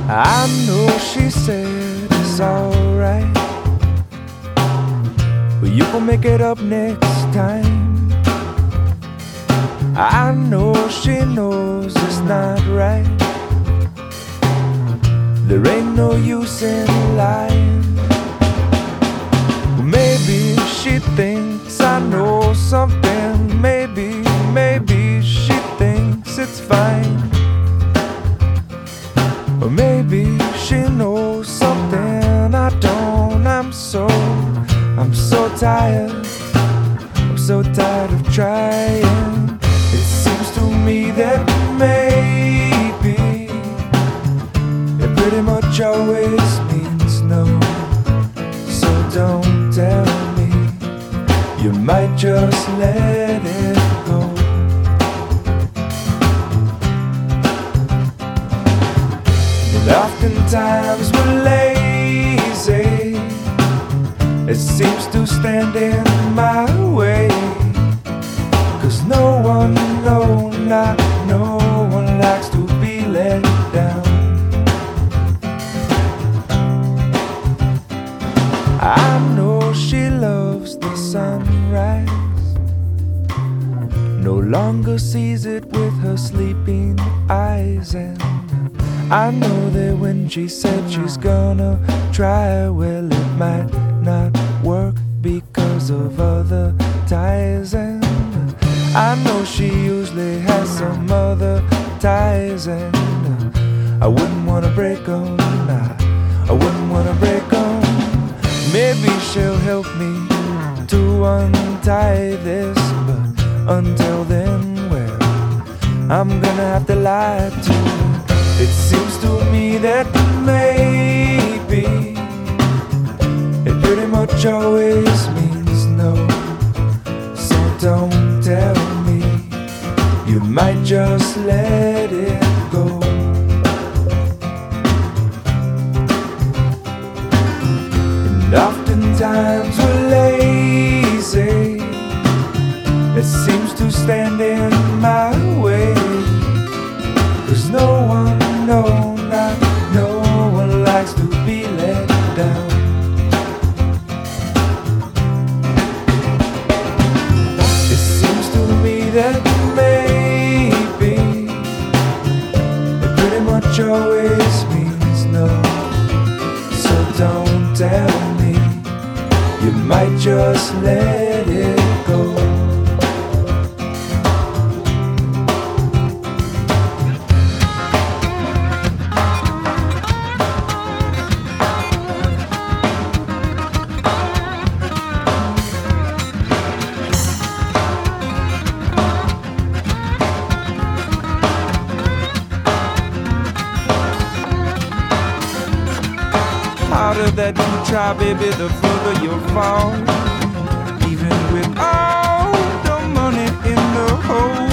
I know she said it's alright, but you gon' make it up next time. I know she knows it's not right. There ain't no use in lying. Maybe she thinks I know something. Maybe she thinks it's fine. Or maybe she knows something I don't. I'm so tired. I'm so tired of trying. It seems to me that maybe it pretty much always means no. So don't tell me, you might just let it go. And oftentimes we're lazy. It seems to stand in my way. 'Cause no one, not no one likes to be let down. I know she loves the sunrise, no longer sees it with her sleeping eyes. And I know that when she said she's gonna try, well, it might not work because of other ties. And I know she usually has some other ties. And I wouldn't wanna break 'em, I wouldn't wanna break 'em. Maybe she'll help me to untie this, but until then, well, I'm gonna have to lie to her. It seems to me that maybe it pretty much always means no. So don't tell me, you might just let it go. And oftentimes we're lazy. It seems to stand in my way. 'Cause no one, not no one likes to be let down. It seems to me that maybe it pretty much always means no. So don't tell me, you might just let it go. Harder that you try, baby, the further you'll fall. Even with all the money in the hole.